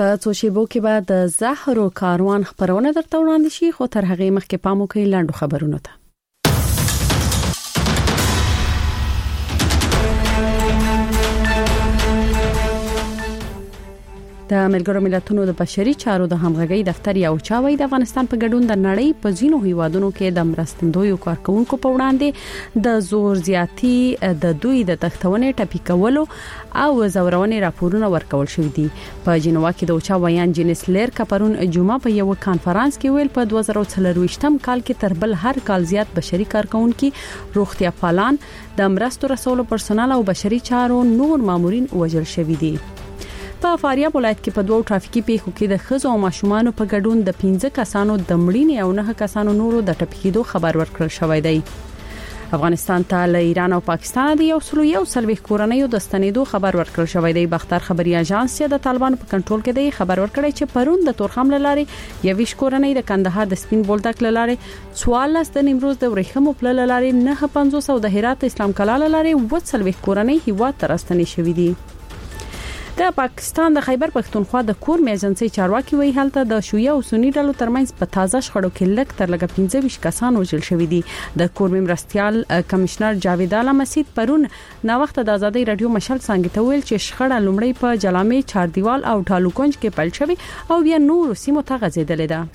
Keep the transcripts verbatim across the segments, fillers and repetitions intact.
په څو شیبو کې به د زهرو کاروان خبرونه درته وړاندې شي، خو تر هغه مخکې پام وکړئ لاندو خبرونو ته. د ملګرو ملتونو د بشري چارو د همغږي دفتر یو چاوي د افغانستان په ګډون د نړۍ په ځینو هیوادونو کې د مرستندویو کارکونکو په وړاندې د زور زیاتی د دوی د تختونې ټاپی کولو او زورونې راپورونه ورکول شوې دي. په جنوا کې د اوچاویان جینس لیر کپرون جمعه په یو کانفرنس کې ویل په دوه زره څلرويشتم کال کې تر بل هر کال زیات بشري کارکونکو، روغتیا پالان، د مرستو رسولو پرسونل او بشري چارو نور مامورین وژل شوي دي. په فاریاب ولایت کې په دوه ټرافیکي پیښو کې د ښځو او ماشومانو په ګډون د پنځه کسانو د مړینې او نه کسانو نورو د ټپکېدو خبر ورکړل شوی دی. افغانستان ته له ایران او پاکستان د یو سلو یو سلوي کورنۍ د ستنېدو خبر ورکړل شوی دی. بختر خبري اژانس د طالبانو په کنټرول کې دی خبر ورکړی چې پرون د تورخم لارې یويش کورنۍ د کندهار د سپین بولدک لارې څوارلس د نیمروز د ورېخمو پل لارې نه پنځوس او د هرات اسلام کلال لارې و سلوي کورنۍ هیواد ته راستنې شوې دي. د پاکستان د خیبر پښتونخوا د کور میجنسي چارواکي وی حالت د شیعه او سنی ډلو ترمنځ په تازه شخړو کې لک تر لګ پنځه ویشت کسان وژل شوی دي. د کور مرستيال کمشنر جاوید اعلی مسعود پرون نا وخت د ازادي رادیو مشال څنګه ته ویل چې شخړه لومړی په جلامې چاردیوال او ټالوکونج کې پیل شوی او بیا نور سیمو ته غځیدلې ده.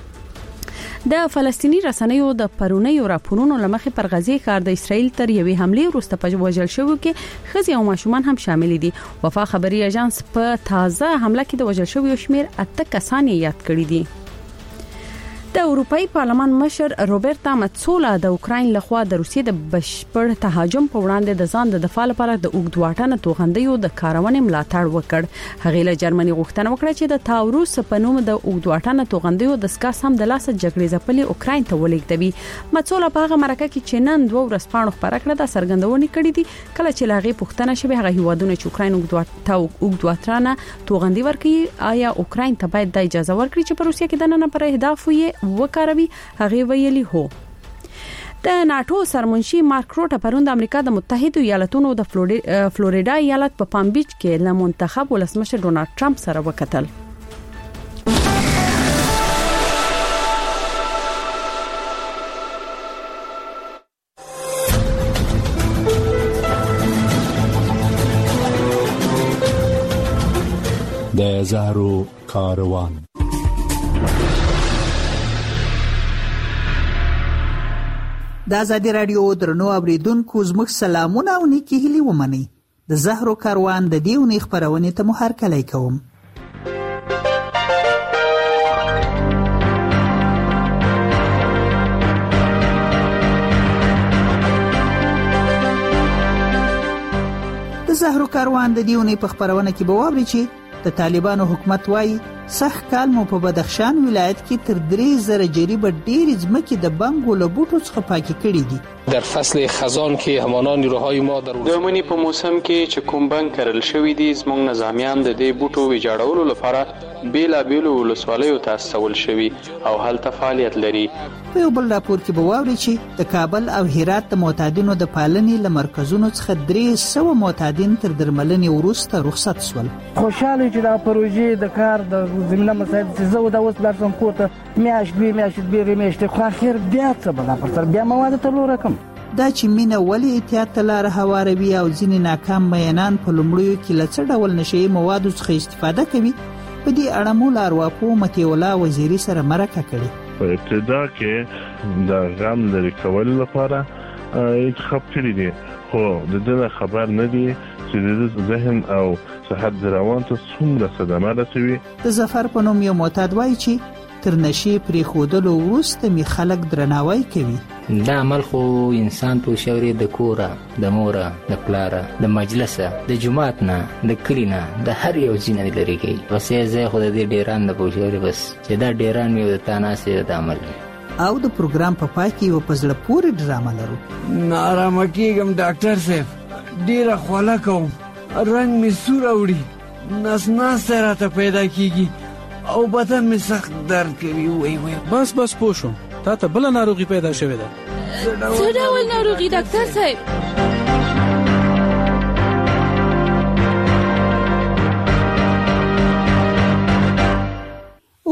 د فلسطینی رسنیو د پرونیو راپورونو لمخې پر غزې ښار د اسرائیل تر یوې حمله وروسته په وژل شوو کې ښځې او ماشومان هم شامل دي. وفا خبري اژانس په تازه حمله کې د وژل شوو شمیر اته کسان یاد کړی دي. د اروپאי پارلمان مشر روبرتا ماتسولا د اوکراین لخوا د روسیې د بشپړ تهاجم په وړاندې د ځان د دفاع لپاره د اوږد واټن توغندیو د کارونې ملاتړ وکړ. هغه له جرمني غوښتنه وکړه چې د تاوروس په نوم د اوږد واټن توغندیو د سکاس هم د لاسه جګړې ځپلې اوکراین ته ولېږدوي. ماتسولا په هغه مرکه کې چې نن دوه ورځپاڼو خبره کړه د سرګندونې کړې دي کله چې لاغي پښتنه شوه هغه هیوادونه چې اوکراین اوږد واټن توغندي ورکړي آیا اوکراین ته باید د اجازه ورکړي چې په روسیې کې د نن پر اهداف یې وکاروي. هغه ویلي هو. د ناتو سرمنشي مارک روټ پرون د امریکا د متحده ایالاتونو د فلوریدا ایالت په پام بیچ کې له منتخب ولسمشر ډونالد ټرمپ سره وکتل. د زهرو کاروان. د ازادي رادیو درنو اوریدونکو زموږ سلامونه او نیکی هیلې ومنئ. د زهرو کاروان د دې ونې خبرونې ته مو هرکلی کوم. د زهرو کاروان د دې ونې په خبرونه کې به واورئ چې د طالبانو حکومت وايي سخ کال مو په بدخشان ولایت کې تر درې زره جریبه ډېر ځمکې د بنګو له بوټو څخه پاکي کړي دي. در فصل خزان کې همان نیروهای ما در د منی په موسم کې چې کوم بنګ کرل شوی دي زموږ نظامیان د دې بوټو ویجاړولو لپاره بیلا بیلو ولسوالیو ته استول شوی او هلته فعالیت لري. په یو بل راپور کې به واورئ چې د کابل او هرات د معتادینو د پالنې له مرکزونو څخه درې سوه معتادین تر درملنې وروسته رخصت شول. خوشاله چې دا پروژې د کار د زمینه مسایل چې زه دا اوس بلارسم کور ته میاشت دوې میاشتې دوې میاشتې خو اخر بیا څه به دا پر سر بیا مواد ته لوره کم. دا چې مینه ولې احتیاط ته لاره هواروي او ځینې ناکام میینان په لومړیو کې له څه ډول نشهیي موادو څخه استفاده کوي په دې اړه مو له ارواپوه مطیع الله وزیري سره مرکه کړې. په ابتدا کې د غم لرې کولو لپاره انتخاب کړي دي خو د دې خبر نه دي چې د ذهن او صحت روان ته څومره صدمه رسوي. د ظفر په نوم یو معتاد وایي چې تر نشي پرېښودلو وروسته می خلک درناوی کوي. دا عمل خو انسان په شوري د کوره د موره د پلاره د مجلسه د جماعت نه د کلینا د هر یو ځینې لري کوي. بس یې زه خو د دې ډیران د پوښوري بس چې دا ډیران مې د تاناسه د عمل او د پروګرام په پای کې یو پزله پوری ډرامه لرو. نارامه کېږم ډاکټر صاحب ډیره خوله کوم رنگ می سور اوړي نس نس راته پیدا کیږي او بدن می سخت درد کوي. وای وای بس بس پوښو تا ته بل ناروغي پیدا شوې ده. څه ډول ناروغي ډاکټر صاحب؟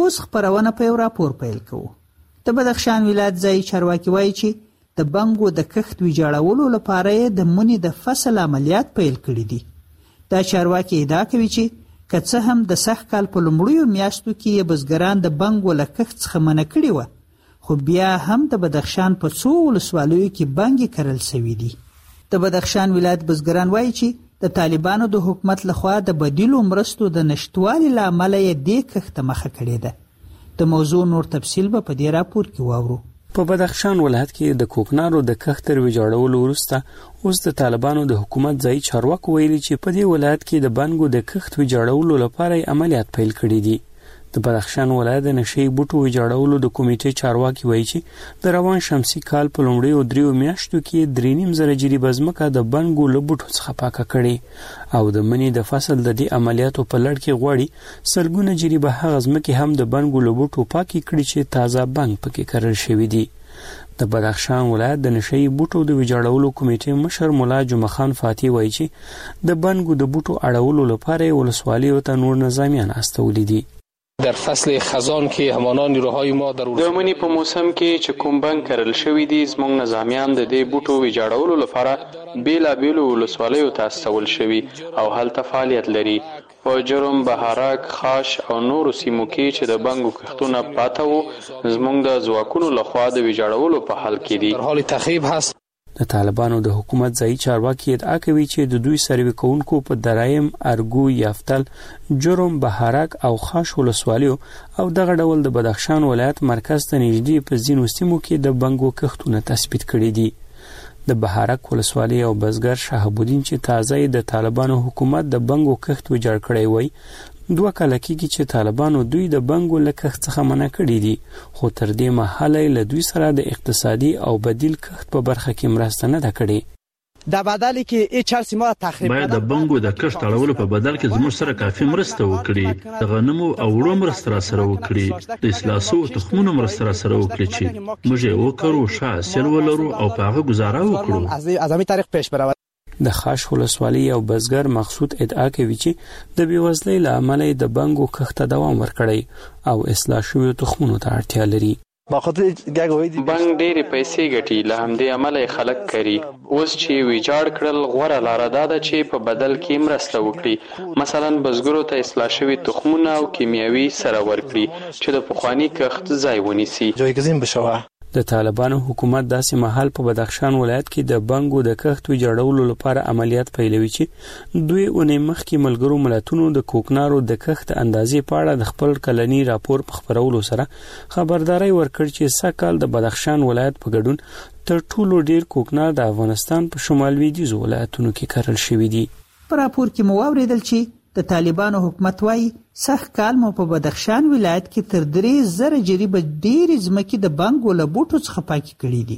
اوس خپرونه په یو راپور پیل کوو. د بدخشان ولایت ځایي چارواکي وایي چې د بنګو د کښت ویجاړولو لپاره یې د مني د فصل عملیات پیل کړي دي. دا چارواکي ادعا کوي چې که څه هم د سږ کال په لومړیو میاشتو کې یې بزګران د بنګو له کښت څخه منع کړي وه، خو بیا هم د بدخشان په څو ولسوالیو کې بنګې کرل شوي دي. د بدخشان ولایت بزګران وایي چې د طالبانو د حکومت لخوا د بدیلو مرستو د نشټوالي له امله یې دې کښت ته مخه کړې ده. د موضوع نور تفصیل به په دې راپور کې واورو. په بدخشان ولایت کې د کوکنارو د کښت تر ویجاړولو وروسته اوس د طالبانو د حکومت ځایي چارواکو ویلي چې په دې ولایت کې د بنګو د کښت ویجاړولو لپاره عملیات پیل کړي دي. د بدخشان ولایت د نشئی بوټو ویجاړولو د کمیټې چارواکي وایي چې د روان شمسي کال په لومړیو دریو میاشتو کې درې نیم زره جریبه ځمکه د بنګو له بوټو څخه پاکه کړې او د مني د فصل د دې عملیاتو په لړ کې غواړي سلګونه جریبه هغه ځمکې هم د بنګو له بوټو پاکې کړي چې تازه بنګ پکې کرل شوي دي. د بدخشان ولایت د نشئی بوټو د ویجاړولو کمیټې مشر مولا جمعه خان فاتی وایي چې د بنګو د بوټو اړولو لپاره ولسوالیو ته نور نظامیان استولي دي. در فصل خزان کې همانا نیروهای ما در د منی په موسم کې چې کوم بنګ کرل شوی دي زموږ نظامیان د دې بوټو ویجاړولو لپاره بیلابیلو ولسوالیو ته استول شوي او هلته فعالیت لري. په جرم، بهارک، خاش او نورو سیمو کې چې د بنګو کښتونه پاته وو زموږ د ځواکونو لخوا د ویجاړولو په حال کې دي. در حال تخریب هست. د طالبانو د حکومت ځایي چارواکي ادعا کوي چې د دوی سروې کوونکو په درایم، ارګو، یافتل، جرم، بهارک او خاش ولسوالیو او دغه ډول د بدخشان ولایت مرکز ته نږدې په ځینو سیمو کې د بنګو کښتونه تثبیت کړي دي. د بهارک ولسوالۍ او بزګر شهاب الدین چې تازه د طالبانو حکومت د بنګو کښت ویجاړ کړی وای، دوه کاله کېږي چې طالبانو دوی د بنګو له کښت څخه منع کړي دي، خو تر دې مهاله له دوی سره د اقتصادي او بدیل کښت په برخه کې مرسته نه ده کړې. در بدلی که این چهار سیما تخریب باید د بنګو د کښت اړولو په بدل کې زموږ سره کافي مرسته وکړي، د غنمو او وړو مرسته را سره وکړي، د اصلاحسو تخمونو مرسته را سره وکړي چې موږ یې وکړو، ښه حاصل ولرو او په هغه گزاره وکړو. از همین طریق پیش برود. د خاش ولسوالۍ او بزګر مقصود ادعا کوي چې د بیوزلۍ له امله د بنګو کښت ته دوام ورکړی او اصلاح شویو تخمونو ته اړتیا لري. بنګ ډېرې پیسې ګټي، له همدې امله یې خلک کري. اوس چې ویجاړ کړل غوره لاره دا ده چې په بدل کې مرسته وکړي، مثلا بزګرو ته اصلاح شوي تخمونه او کیمیاوي سره ورکړي چې د پخواني کښت ځای ونیسي. جایگزین بشوه. د طالبانو حکومت داسې مهال په بدخشان ولایت کې د بنګو د کښت ویجاړولو لپاره عملیات پیلوي چې دوی اونۍ مخکې ملګرو ملتونو د کوکنارو د کښت اندازې په اړه د خپل کلني راپور په خپرولو سره خبرداري ورکړ چې سږ کال د بدخشان ولایت په ګډون تر ټولو ډیر کوکنار د افغانستان په شمال لویدیځو ولایتونو کې کرل شوي دي. په راپور کې مو واوریدل چې د طالبانو حکومت وايي سږ کال مو په بدخشان ولایت کې تر درې زره جریبه ډېرې ځمکې د بنګو له بوټو څخه پاکې کړي دي.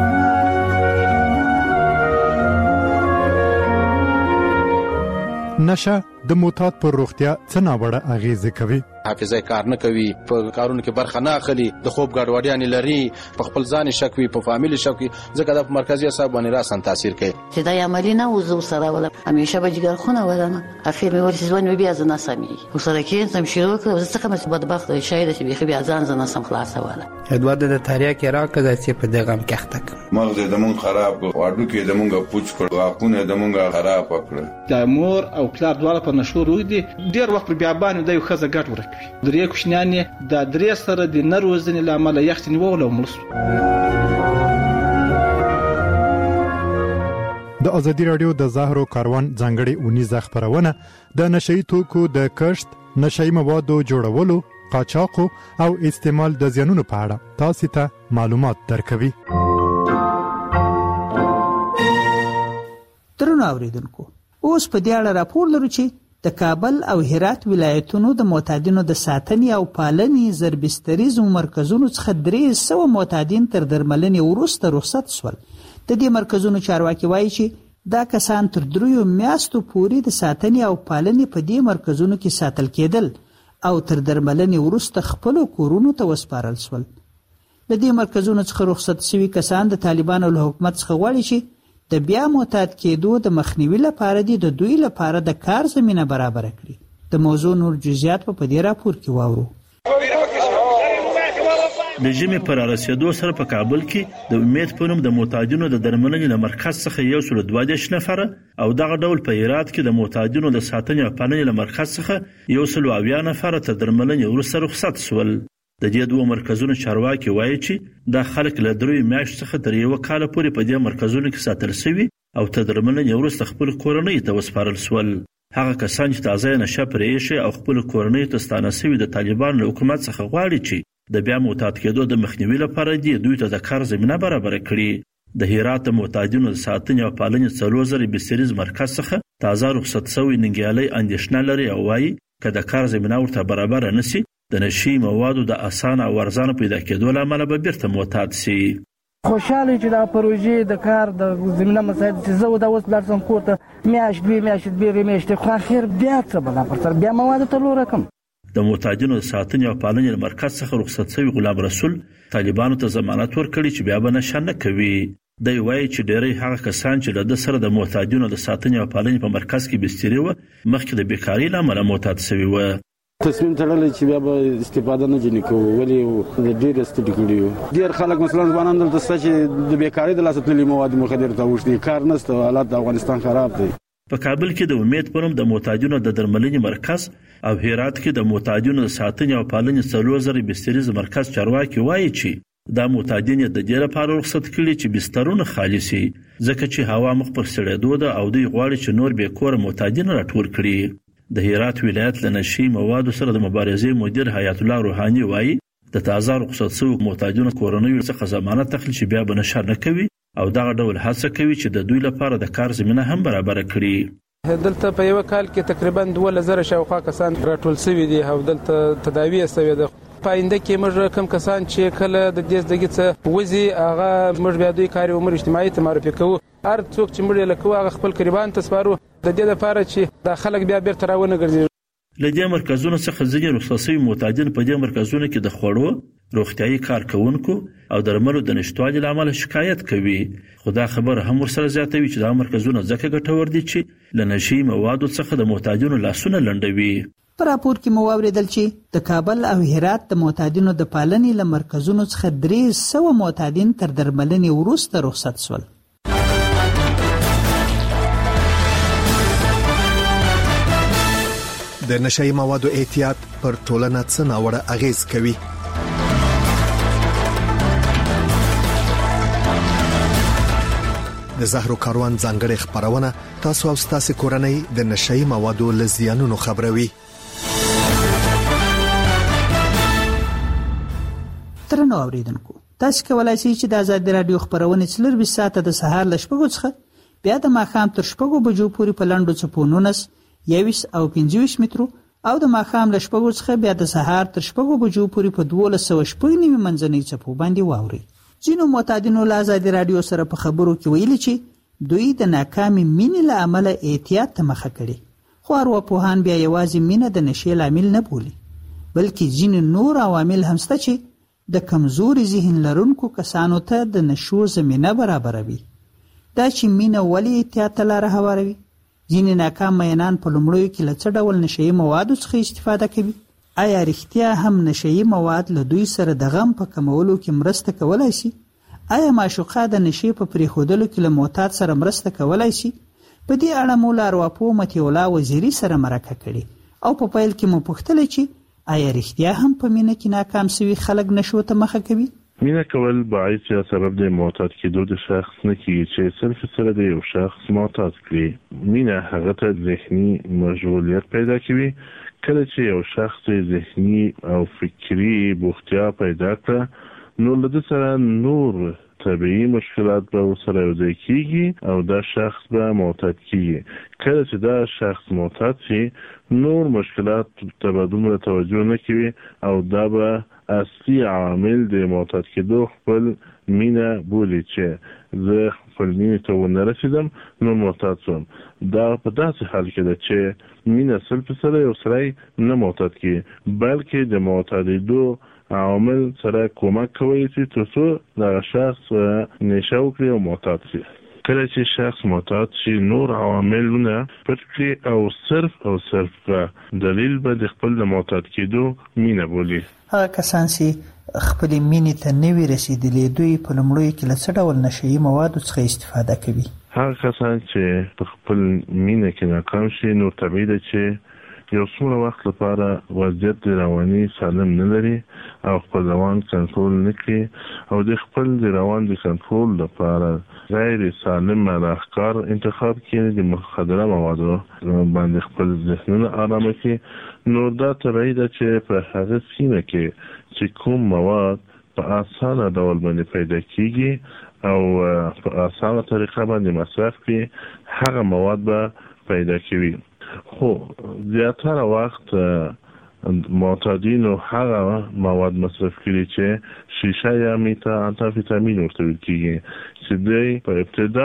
نشه د معتاد پر روغتیا څه ناوړه اغیزه کوي؟ حافظه کار نه کوي، په کارونو کې برخه نه اخلي، د خوب ګډوډیان لري، په خپل ځان شک وي، په فامیل شک وي، ځکه د مرکزی اعصاب باندې راسن تاثیر کوي. چې دا عملی نه وزو سره ولا همیشه به جګر خونه ولنه اخیر مې ورسې ځوان بیا ځنه سمي وسره کې سم شروع کړ، زه څنګه مې بدبخت شاید چې بیا بیا ځان ځنه سم خلاص ولا ادوار د تاریخ کې راکړه چې په دغه کښتک مغز د مونږ خراب کړ، واډو کې د مونږ پوچ کړ، واقونه د مونږ خراب کړ. د مور او پلار دواړه په نشو روي دي، ډیر وخت بیا باندې د یو خزه ګټ ورکوي. درې کوشنیان د درې سره د نروزنې لامل یختنی وول او ملس. د ازادي رادیو د زهرو کاروان ځانګړي اونیزه خبرونه د نشئی توکو د کښت، نشئی موادو جوړولو، قاچاق او استعمال د زیانونو په اړه تاسو ته معلومات درکوي. درنو اوریدونکو، اوس په دې اړه راپور لرو چې د کابل او هرات ولایتونو د معتادینو د ساتنې او پالنې زربستریزو مرکزونو څخه درې سوه معتادین تر درملنې وروسته رخصت شول. د دې مرکزونو چارواکي وایي چې دا کسان تر دریو میاشتو پورې د ساتنې او پالنې په دې مرکزونو کې ساتل کېدل او تر درملنې وروسته خپلو کورونو ته وسپارل شول. د دې مرکزونو څخه رخصت شوي کسان د طالبانو له حکومت څخه غواړي چې د بیا معتاد کېدو د مخنیوي لپاره دي د دوی لپاره د کار زمینه برابر کړي. د موضوع نور جزئیات په دې راپور کې واورو. د ژمي پر رسیدو سره په کابل کې د امید په نوم د معتادینو د درملنې له مرکز څخه یو سل دوه دیرش نفر او دغه ډول په هرات کې د معتادینو د ساتنې او پالنې له مرکز څخه یو سل اویا نفر تر درملنې وروسته رخصت شول. د دې دوه مرکزونو چارواکي وایي چې دا خلک له درې میاشتو څخه تر یو کال پورې په دې مرکزونو کې ساتل شوي او تر درملنې وروسته خپل کورنۍ ته وسپارل شول. هغه کسان چې تازه نشه پرې ایښي او خپل کورنۍ ته ستانه شوي د طالبانو له حکومت څخه غواړي چې د بیا معتاد کېدو د مخنیوي لپاره دې دوی ته د کار زمینه برابره کړي. د هرات معتادینو د ساتنې او پالنې څلور زره بستریز مرکز څخه تازه رخصت شوی ننګیالي اندېښنه لري او وایي که د کار زمینه ورته برابره نشي د نشي موادو د اسانه او ارزانه پیدا کېدو له امله به بیرته معتاد شي. خوشاله چې دا پروژې د کار د زمینه مساعد چې زه دا اوس لاړ شم کور ته میاشت دوې میاشتې درې میاشتې خو اخر بیا څه بلا پر سر بیا مواد ته لوره کم. د معتادینو د ساتنې او پالنې مرکز څخه رخصت شوی غلام رسول طالبانو ته ضمانت ورکړي چې بیا به نشه نه کوي. دی وایي چې ډېری هغه کسان چې له ده سره د معتادینو د ساتنې او پالنې په مرکز کې بستري وه مخکې د بیکارۍ له امله معتاد شوي وه. تصمیم تړلی چې بیا به استفاده نه ځینې کوو ولې د ډېر ستړي کړي یو. ډېر خلک مثلا ځوانان دلته شته چې د بیکارۍ د لاسه تللي مواد مخدر ته اوښتي کار نشته حالات د افغانستان خراب دی. په کابل کې د امید په نوم د معتادینو د درملنې مرکز او هرات کې د معتادینو د ساتنې او پالنې څلور زره بستریز مرکز چارواکي وایي چې دا معتادین د دې لپاره رخصت کړي چې بسترونه خالي شي ځکه چې هوا مخ پر سړېدو ده او دوی غواړي چې نور بې کوره معتادین راټول کړي. د هرات ولایت له نشي موادو سره د مبارزې مدیر حیات الله روحاني وایي د تازه رخصت شوو معتادینو کورنیو څخه ضمانت اخلي چې بیا به نشه نه کوي او دغه ډول هڅه کوي چې د دوی لپاره د کار زمینه هم برابره کړي. دلته په یو کال کې تقریبا دوه زره شاوخوا کسان راټول شوي دي او دلته تداوی شوې ده. په آینده کې موږ کم کسان چې کله د دې زدګي څخه وځي هغه موږ بیا دوی کاري عمر اجتماعي ته معرفي کوو. هر څوک چې موږ یې لکو هغه خپل قربان ته سپارو د دې لپاره چې دا خلک بیا بیرته راونه ګرځي. له دې مرکزونو څخه ځینې رخصت شوي معتادین په دې مرکزونو کې د خوړو روغتیايي کارکوونکو او درملو د نشتوالي له امله شکایت کوي. خو دا خبره هم ورسره زیاتوي چې دا مرکزونه ځکه ګټور دي چې له نشي موادو څخه د معتادینو لاسونه لنډوي. په راپور کې مو واوریدل چې د کابل او هرات د معتادینو د پالنې له مرکزونو څخه درې سوه معتادین تر درملنې وروسته رخصت شول. د نشئی موادو احتیاط پر ټولنه څه ناوړه اغیز کوي؟ د زهرو کاروان ځانګړې خبرونه تاسو او تاسو کورنۍ د نشئی موادو له زیانونو خبروي. ترنو اوریدونکو تاسو کولای شئ چې د آزاد رادیو خبرونه څلور بیس ساعته د سهار ل شپږو څخه بیا د ماښام تر شپږو بجو پورې په لاندو چپونونس یویس او پنځوس مترو او د ماښام له شپږو څخه بیا د سهار تر شپږو بجو پورې په دولس سوه شپږ نوي منځنۍ چپو باندې واوري. ځینو معتادینو له آزاد رادیو سره په خبرو کې ویلي چې دوی د ناکامي مینې له امله احتیاط ته مخه کړي. خو ارواپوهان بیا یوازې مینه د نشې لامل نه بولي بلکې ځینې نور عوامل هم شته چې د کمزوري ذهن لرونکو کسانو ته د نشو زمینه برابروي. دا چې مینه ولې احتیاط ته لاره هواروي؟ ځینې ناکام مینان په لومړیو کې له څه ډول نشهیي موادو څخه استفاده کوي؟ آیا رښتیا هم نشهیي مواد له دوی سره د غم په کمولو کې مرسته کولای شي؟ آیا معشوقه د نشې په پرېښودلو کې له معتاد سره مرسته کولای شي؟ په دې اړه مو له ارواپوه مطیع الله وزیري سره مرکه کړې او په پیل کې مو پوښتلې چې آیا رښتیا هم په مینه کې ناکام شوي خلک نشو ته مخه کوي؟ مینه کول باعث یا سبب د معتاد کېدو د شخص نه کیږي چې صرف سره د یو شخص معتاد کړي. مینه هغه ته ذهني مشغولیت پیدا کوي. کله چې یو شخص ذهني او فکری بوختیا پیدا کړه نو له سره نور طبیعي مشکلات به سره یو ځای کیږي او دا شخص به معتاد کیږي. کله چې دا شخص معتاد شي نور مشکلات ته به دومره توجه نه کوي او دا به اصلي عامل د معتاد کېدو خپل مینه بولي چې زه خپل مینې ته ونه رسیدم نو معتاد شوم. دا په داسې حال کې ده چې مینه سل په سره یو سړی نه معتاد کیږي بلکې د معتادېدو عامل سره کومک کوي چې تر څو دغه شخص نشه وکړي او معتاد شي. کله چې شخص معتاد شي نور عواملونه پټ کړي او صرف او صرف دلیل به د خپل د معتاد کېدو مینه بولي. هغه کسان چې خپل مینې ته نوی رسیدلې دوی په لومړیو کې له څه ډول نشهیي موادو څخه استفاده کوي؟ هغه کسان چې په خپل مینه کې ناکام شي نو طبیعي ده چې یو څومره وخت لپاره وضعیت د رواني سالم نه لري او خپل روان کنټرول نه کوي او د خپل د روان د کنټرول لپاره غیر سالم راهکار انتخاب کوي د مخدره موادو باندې خپل ذهنونه آرامه کوي. نو دا طبیعي ده چې په هغه سیمه کې چې کوم مواد په اسانه ډول باندې پیدا کیږي او په اسانه طریقه باندې مصرف کړي هغه مواد به پیدا کوي. خو زیاتره وخت معتادینو هغه مواد مصرف کړي چې شیشه یا میتا انتافیتامین ورته ویل کیږي چې دوی په ابتدا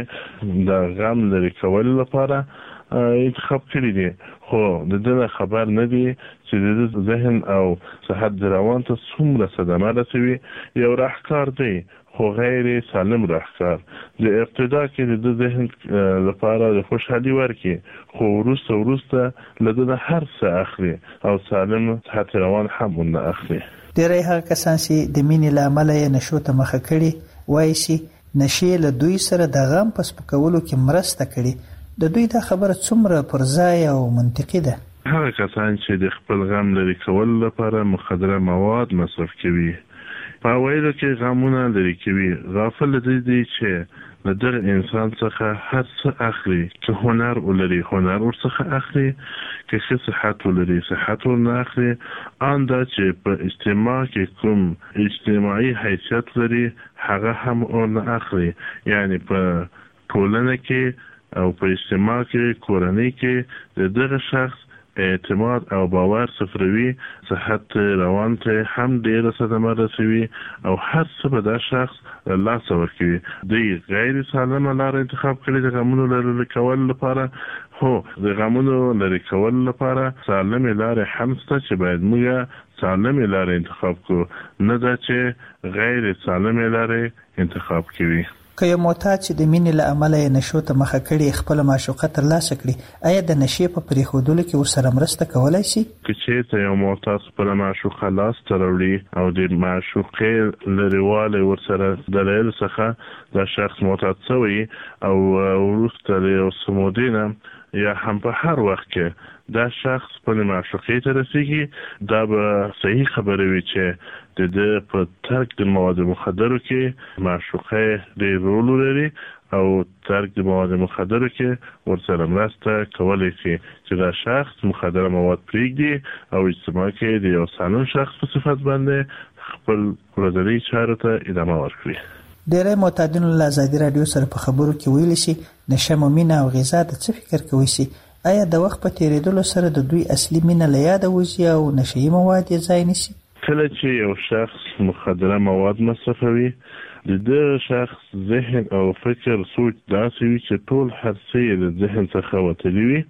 کې د غم لرې کولو لپاره انتخاب کړي دي خو د دې خبر نه دي چې د ذهن او صحت د روان ته څومره صدمه رسوي. یو راهکار دی خو غیر سالم راهکار د ابتدا کې د ذهن لپاره د خوشحالي ورکي خو وروسته وروسته له دې هر څه اخلي او سالم صحت روان هم نه اخلي. ډېری هغه کسان چې د مینې له امله یې نشو ته مخه کړي وایي چې نشې له دوی سره د غم په سپکولو کې مرسته کړي. د دوی دا خبره څومره پر ځای او منطقي ده؟ هغه کسان چې د خپل غم لرې کولو لپاره مخدره مواد مصرف کوي په ویلو کې غمونه لرې کوي غافل دي دي چې له دغه انسان څخه هر څه اخلي که هنر ولري هنر ورڅخه اخلي که ښه صحت ولري صحت ورنه اخلي ان دا چې په اجتماع کې کوم اجتماعي حیثیت لري هغه هم ورنه اخلي. یعنی په ټولنه کې او په اجتماع کې کورنۍ کې د دغه شخص اعتماد او باور صفروي صحت روان ته هم ډیره صدمه رسوي او هر څه به دا شخص لاس ورکوي. دوی غیر سالمه لار انتخاب کړي د غمونو لرې کولو لپاره. هو د غمونو لرې کولو لپاره سالمه لار هم شته چې باید موږ سالمه لار انتخاب کړو نه دا چې غیر سالمه لار انتخاب کوي. که یو معتاد چې د مینې له امله یې نشو ته مخه کړي خپل معشوقه ترلاسه کړي آیا د نشې په پرېښودلو کې ورسره مرسته کولی شي؟ که چېرته یو معتاد خپل معشوقه لاسته راوړي او د معشوقې لرېوالی ورسره دلایلو څخه دا شخص معتاد شوی او وروسته له یو څه مودې نه یا هم په هر وخت کې دا شخص خپل معشوقې ته رسیږي دا به صحیح خبره وي چې د دې په ترک د مواد مخدرو کې معشوقه ډېر رول لري او ترک د مواد مخدرو کې ورسره مرسته کولی شي چې دا شخص مخدره مواد پرېږدي او اجتماع کې د یو سالم شخص په صفت باندې خپل ورځني چارو ته ادامه ورکړي. ډېری معتادینو له ازادي راډیو سره په خبرو کې ویلي شي نشه مو مینه او غذا د څه فکر کوي شي آیا د وخت په تېرېدلو سره د دوی اصلي مینه له یاده وځي او نشهیي مواد یې ځای نیسي؟ کله چې یو شخص مخدره مواد مصرفوي د دغه شخص ذهن او فکر سوچ داسې وي چې ټول هر څه یې د ذهن څخه وتلي وي.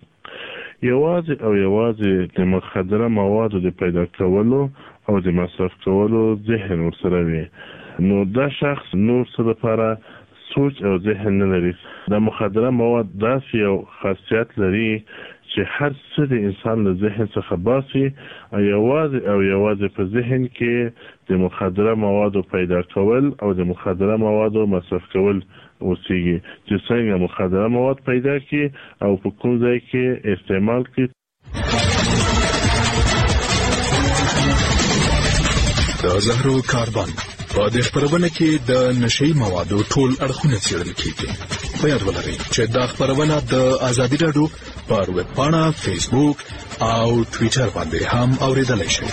یوازې او یوازې د مخدره موادو د پیدا کولو او د مصرف کولو ذهن ورسره وي نو دا شخص نور څه لپاره سوچ او ذهن نه لري. د مخدره مواد داسې یو خاصیت لري چې هر څه د انسان له ذهن څخه باسي او یوازې او یوازې په ذهن کې د مخدره موادو پیدا کول او د مخدره موادو مصرف کول اوسېږي چې څنګه مخدره مواد پیدا کړي او په کوم ځای کې استعمال کړي. د زهرو کاربن په دې خبرونه کې د نشهیي موادو ټول اړخونه څېړل کېږي. په یاد ولرئ چې دا خبرونه د ازادي راډیو پر ویب پاڼه فیسبوک او ټویټر باندې هم اوریدلای شئ.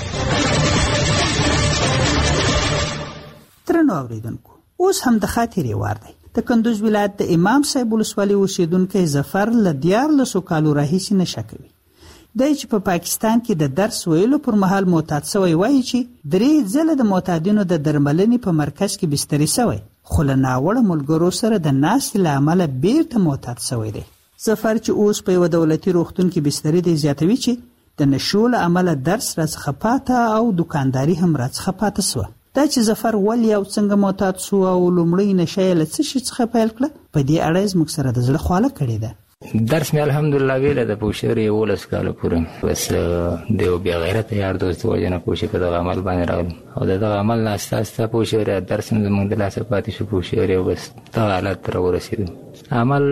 درنو اوریدونکو اوس هم د خاطرې وار دی. د کندوز ولایت د امام صاحب ولسوالۍ اوسیدونکی ظفر له دیارلسو کالو راهیسې نشه کوي. دی چې په پا پاکستان کې د درس ویلو پر مهال معتاد شوی وایي چې درې ځله د معتادینو د درملنې په مرکز کې بستري شوی خو له ناوړه ملګرو سره د ناستې له امله بیرته معتاد شوی دی. ظفر چې اوس په یوه دولتي روغتون کې بستري دی زیاتوي چې د نشو له امله درس راڅخه پاته او دوکانداري هم راڅخه پاته شوه. دا چې ظفر ولې او څنګه معتاد شو او لومړی نشه یې له څه شي څخه پیل کړه په دې اړه زموږ سره د زړه خواله کړې ده. درس مې الحمدلله ویله د پوښتنې یولس کاله پورې بس د یو بې غیرته یار دوست وجه نه پوښتې په دغه عمل باندې راغلم او د دغه عمل نه استه استه پوښتنې درس مې زموږ د لاسه پاتې شو پوښتنې او بس دغه حالت ته راورسېدم. عمل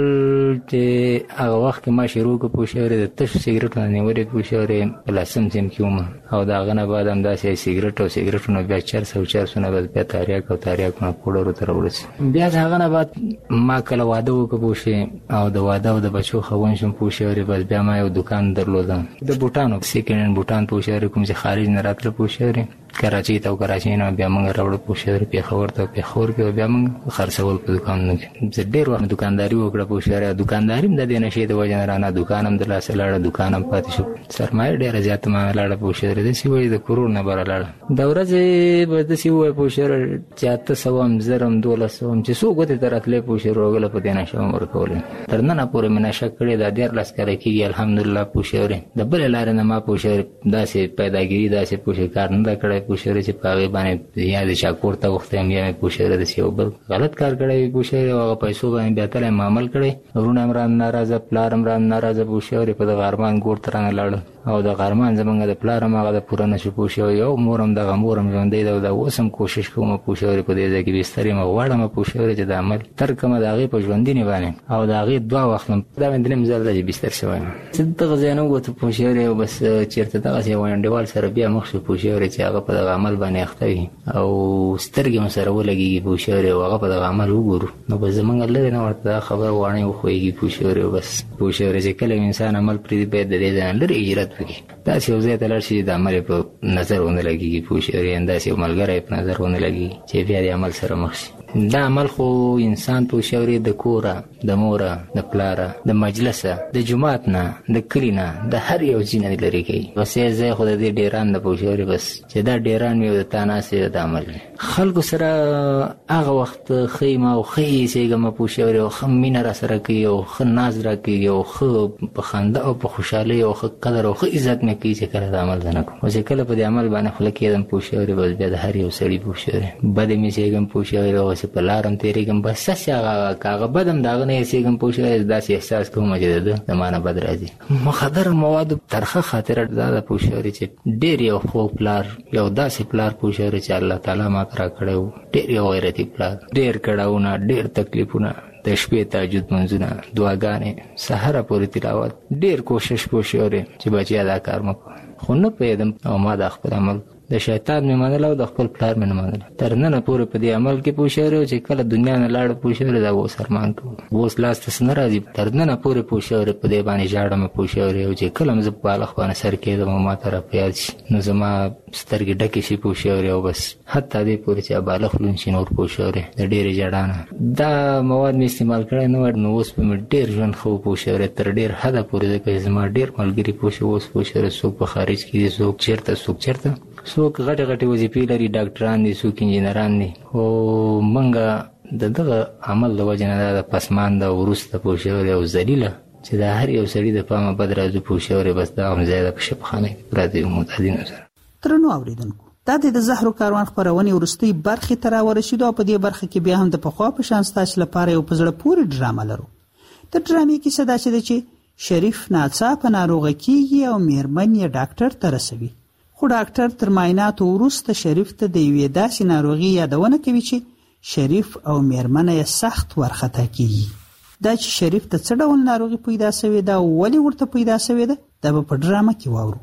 چې هغه وخت کې ما شروع کړ پوښتنې د تش سګرټو نه نیولې پوښتنې په لسم سیم کې وم او د هغه نه بعد همداسې سګرټ او سګرټونه بیا چرس او چرسونه بس بیا تاریاک او تاریاکونه پوډرو ته راورسېد. بیا د هغه نه بعد ما کله واده وکړ پوښتنې او د واده او د بچو خون شم پوښتنې بس بیا ما یو دکان درلودم د بوټانو سیکنډ هند بوټان پوښتنې کوم چې خارج نه راتله پوښتنې کراچۍ ته او کراچۍ نه بیا موږ راوړو پوښتنې پېښور ته پېښور کې بیا موږ خرڅول په دکانونو کې. زه ډېر وخت دکانداري وکړه پوښتنې دکانداري هم د دې نشې د وجه نه رانه دکان هم د لاسه لاړه دکان هم پاتې شو سرمایه ډېره زیاته ما لاړه پوښتنې داسې وایي د کروڑ نه بره لاړه د ورځې به داسې ووایي پوښتنې چې اته سوه هم زر هم دولس سوه هم چې څو ګوتې ته راتلې پوښتنې روغله په دې نشه هم ورکولې تر ننه پورې مې نشه کړې دا دیارلس کاله کېږي الحمدلله پوښتنې د بلې لارې نه ما پوښتنې داسې پیداګیري داسې پوښتنې کار نه ده کړی پوښتنې چې په هغې باندې یا د چا کور ته وختې یم یا مې پوښتنې داسې یو بل غلط کار کړی وي پوښتنې او هغه پیسو باندې بیا تلی م عمل کړی وروڼه هم رانه ناراضه پلار هم رانه ناراضه پوښتنې په دغه ارمان ګور ته رانه لاړل او د غرمان زمونږ د پلار هم هغه د پوره نه شو پوښتنې یو مور هم دغه مور هم ژوندی ده او دا اوس هم کوشش کوم پوښتنې په دې ځای کې بستر یم غواړم پوښتنې چې د عمل تر کومه د هغې په ژوندینې باندې او د هغې دوه واخلم دا مې درېیم ځل ده چې بستر شوی یم زه دغه ځای نه ووتو پوښتنې او بس چېرته دغسې یو انډیوال سره بیا مخ شو پوښتنې چې هغه په دغه عمل باندې اخته وي او سترګې مو سره ولګېږي پوښتنې او هغه په دغه عمل وګورو نو بس زمونږ لرې نه ورته دا خبره واڼې وښویږي پوښتنې او بس پوښتنې چې کله انسان عمل پرېږدي باید د دې ځای نه لرې هجرت وکړي داسې یو ځای ته لاړ شي د عمل یې په نظر ونه لګېږي پوښتنې داسې یو ملګری یې په نظر ونه لګېږي چې بیا د عمل سره مخ شي. دا عمل خو انسان پوښتنې د کوره د موره د پلاره د مجلسه د جومات نه د کلي نه د هر یو ځای نه لرې کوي بس یې ځای خو د دې ډیران د پوښتنې بس چې دا ډیران وي او د تا ناستې د عمل خلکو سره هغه وخت ښه یم او ښه یې ایسېږم پوښتنې او ښه مینه را سره کوي او ښه ناز را کوي او ښه په خندا او په خوشحالۍ او ښه قدر او ښه عزت مې کوي چې کله د عمل زه نه کوم او چې کله په دې عمل باندې خوله کېدم پوښتنې بس بیا د هر یو سړي پوښتنې بد مې ایسېږم پوښتنې او چې په لار هم تېرېږم بس هسې هغه که هغه بد هم د هغه نه ایسېږم پوښتنې داسې احساس کوم چې د ده د ما نه بد راځي. مخدره موادو ترخه خاطره دا ده پوښتنې چې ډېر یو خوږ پلار یو داسې پلار پوښتنې چې الله تعالی ما ته را کړی و ډېر یو غیرتي پلار ډېر کړاوونه ډېر تکلیفونه د شپې تهجد منځونه دعاګانې سهاره پورې تلاوت ډېر کوشش پوښتنې چې بچیا دا کار مه کوه خو نه پوهېدم او ما دا خپل عمل د شیطان مې منل او د خپل پلار مې نه منل تر ننه پورې په دې عمل کې پوښتنې چې کله دنیا نه لاړه پوښتنې دا اوس ارمان کوم اوس لاس ته څه نه راځي تر ننه پورې پوښتنې په دې باندې ژاړم پوښتنې او چې کله هم زه په بالښت باندې سر کېږدم او ما ته را په یاد شي نو زما سترګې ډکې شي پوښتنې او بس حتی دې پورې چې بالښت لوند شي نور پوښتنې د ډېرې ژړا نه دا مواد مې استعمال کړی نه وای نو اوس به مې ډېر ژوند ښه و پوښتنې تر ډېر حده پورې ځکه چې زما ډېر ملګري پوښتنې اوس پوښتنې څوک په خارج کې دي څوک چېرته څوک چېرته څوک غټې غټې وظیفې لري ډاکټران دي څوک انجینران دي خو موږ د دغه عمل د وجې نه دا د پسمانده وروسته پوښتنې او ذلیله چې د هر یو سړي د پامه بد راځي پوښتنې بس دا هم ځای ده په شفخانه کې پراته یو معتادینو سره. درنو اورېدونکو دا د زهرو کاروان خپرونې وروستۍ برخې ته راورسېدو او په دې برخه کې بیا هم د پخوا په شان ستاسو لپاره یو په زړه پورې ډرامه لرو. د ډرامې کیسه داسې ده چې شریف ناڅاپه ناروغه کېږي او میرمن یې ډاکټر ته رسوي خو ډاکټر تر معایناتو وروسته شریف ته د یوې داسې ناروغي یادونه کوي چې شریف او میرمنه یې سخت ورخطا کېږي. دا چې شریف ته څه ډول ناروغي پیدا شوې ده او ولې ورته پیدا شوې ده دا به په ډرامه کې واورو.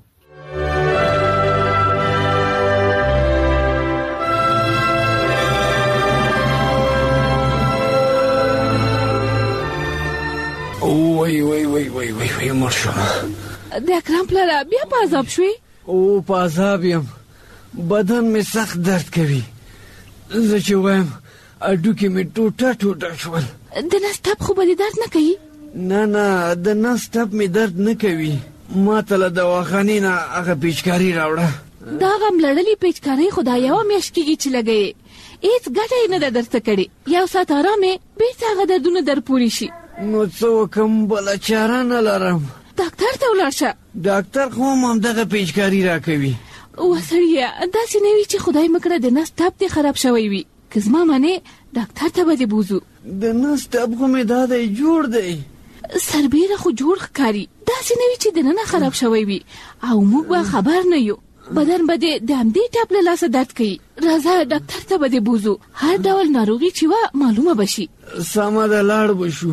وای وای وای وای وای وای مړ شوم. د اکرم پلاره بیا په عذاب شوې؟ او په عذاب یم بدن مې سخت درد کوي زه چې وایم هډوکي مې ټوټه ټوټه شول. د نس ټپ خو به دې درد نه کوي؟ نه نه د نس ټپ مې درد نه کوي ما ته له دواخانې نه هغه پیچکاري راوړه. دا هغه ملړلې پیچکارۍ خو دا یوه میاشت کېږي چې لګوې هېڅ ګټه یې نه ده درته کړې یو ساعت ارام یې بېرته هغه دردونه در پورې شي. نو څه وکړم بله چاره نه لرم. ډاکټر ته ولاړ شه. ډاکټر خو هم همدغه پیچکاري راکوي. وسړیه داسې نه وي چې خدای مه کړه د نس ټپ دې خراب شوی وي که زما منې ډاکټر ته به دې بوځو. د نس ټپ خو مې دا دی جوړ دی. سربیره خو جوړ ښکاري، داسې نه وي چې دننه خراب شوی وي او موږ به خبر نه یو. بدن به د همدې ټپ له لاسه درد کوي. راځه ډاکټر ته به دې بوزو، هر ډول ناروغي چې وه معلومه به شي. سمه ده، لاړ به شو.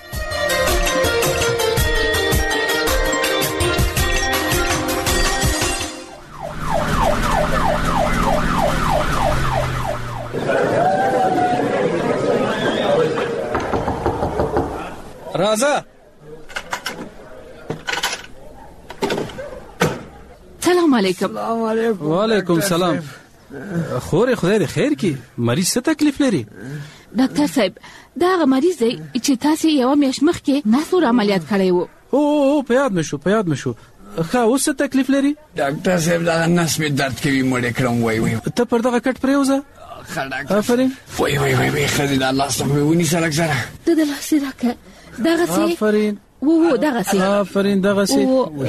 راځه. سلام علیکم. سلام علیکم. وعلیکم سلام. خورې خدای دې خیر کړي. مریض څه تکلیف لري؟ ډاکټر صاحب دا هغه مریض دی چې تاسې یوه میاشت مخکې ناسور عملیات کړی و. او او په یاد مې شو په یاد مې شو. ښه اوس څه تکلیف لري؟ ډاکټر صاحب دغه نس مې درد کوي، مړې کړم. وای وای ته پر دغه کټ پرېوځه. ښه ډاکټر. آفرین. وای وای وای وای ښځې دا لاس مې ونیسه لږ سره. ته د لاس یې راکړه. دغسې آفرین. و و دغسې آفرین دغسې.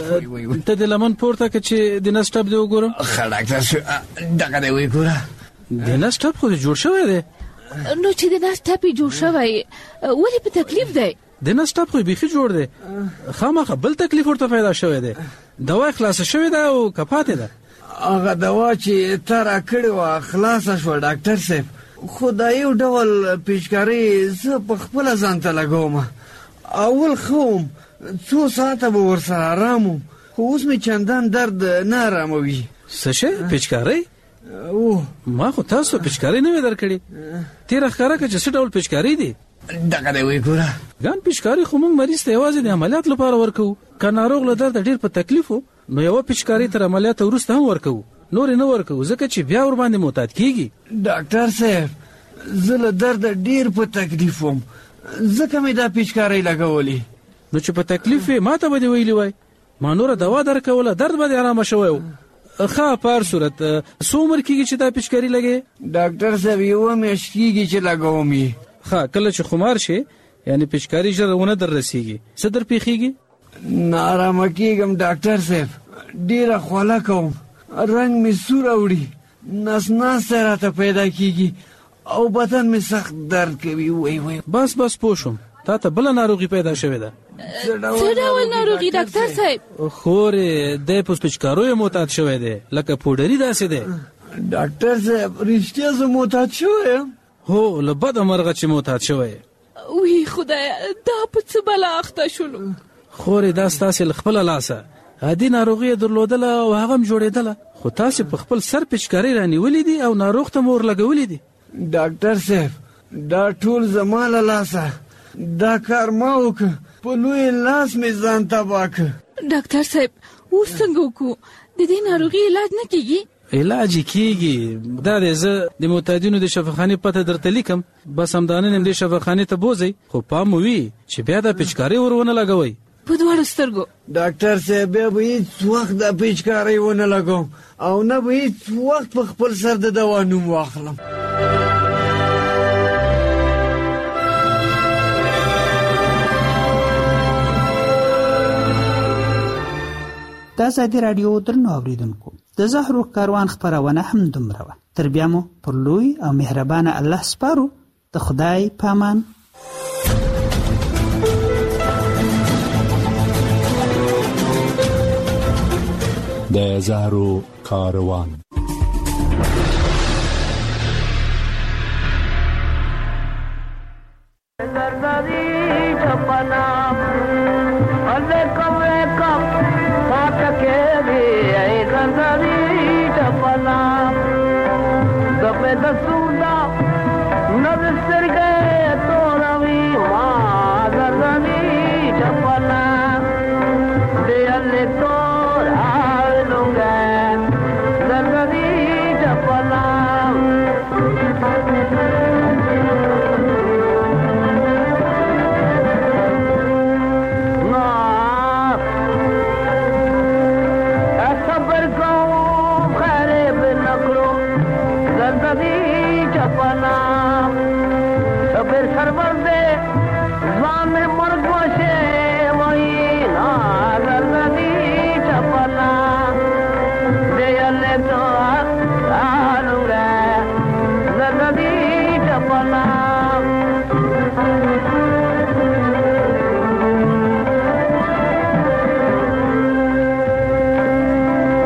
ته د لمن پورته که چې د نس ټپ دې وګورم. ښه ډاکټر صاحب دغه دې وګوره. د نس ټپ خو دې جوړ شوی دی. نو چې د نس ټپ یې جوړ شوی ولې په تکلیف دی؟ د نس ټپ خو یې بیخي جوړ دی. خامخا بل تکلیف ورته پیدا شوی دی. دوا یې خلاصه شوې ده او که پاتې ده. هغه دوا چې ته راکړې وه خلاصه شوه ډاکټر صاحب، خو دا یو ډول پیچکاري زه په خپله ځان ته لګوم. اول ښه وم، څو ساعته به ورسره ارام وم، خو اوس مې چندان درد نه اراموي. څه شی؟ پیچکارۍ؟ ما خو تاسو پیچکارۍ نه وې درکړې. تېره ښکاره که چې څه ډول پیچکارۍ دي؟ دغه دی وګوره. ګان پیچکارۍ خو موږ مریض ته یوازې د عملیات لپاره ورکوو. که ناروغ له درده ډېر په تکلیف و نو یوه پیچکارۍ تر عملیاته وروسته هم ورکوو، نورې نه ورکوو ځکه چې بیا ورباندې معتاد کېږي. ډاکټر صاحب زه له درده ډېر په تکلیف وم، ځکه مې دا پیچکارۍ لګولې. نو چې په تکلیف وې ما ته به دې ویلي وای، ما نوره دوا درکوله، درد به دې ارامه شوی و. ښه په هر صورت څو عمر کېږي چې دا پیچکاري لګې؟ ډاکټر صاحب یوه میاشت کېږي چې لګوم یې. ښه کله چې خمار شي یعنې پیچکاري ژر ونه در رسېږي څه در پېښېږي؟ ناارامه کېږم ډاکټر صاحب، ډېره خوله کوم، رنګ مې سور اوړي، نس ناستی راته پیدا کېږي او بدن مې سخت درد کوي. وای وای بس بس پوه شوم، تا ته بله ناروغي پیدا شوې ده. څه ډول ناروغي ډاکټر صاحب؟ خورې دی په پیچکاریو معتاد شوی دی لکه پوډري داسې دی. ډاکټر صاحب رښتیا زه معتاد شوی یم؟ هو له بده مرغه چې معتاد شوی یې. وی خدایه دا په څه بلا اخته شولو؟ خورې دا ستاسې له خپله لاسه عادي ناروغي یې درلودله او هغه هم جوړېدله، خو تاسې په خپل سر پیچکارۍ رانیولې دي او ناروغ ته مو ورلګولې دي. ډاکټر صاحب دا ټول زما له لاسه، دا کار ما وکړ، په لوی لاس مې ځان تباه کړ. ډاکټر صاحب اوس څنګه وکړو؟ د دې ناروغي علاج نه کېږي؟ علاج یې کېږي. دا دی زه د معتادینو د شفاخانې پته درته لیکم، بس همدا نن دې شفاخانې ته بوځئ، خو پام مو وي چې بیا دا پیچکارۍ ور ونه لګوئ په دواړو سترګو. ډاکټر صاحب بیا به هېڅ وخت دا پیچکارۍ ونه لګوم او نه به هېڅ وخت په خپل سر د دوا نوم واخلم. د ازادي راډیو درنو اوریدونکو، د زهرو کاروان خپرونه هم دومره وه. تر بیا مو پر لوی او مهربانه الله سپارو. د خدای پامان. د زهرو کاروان. The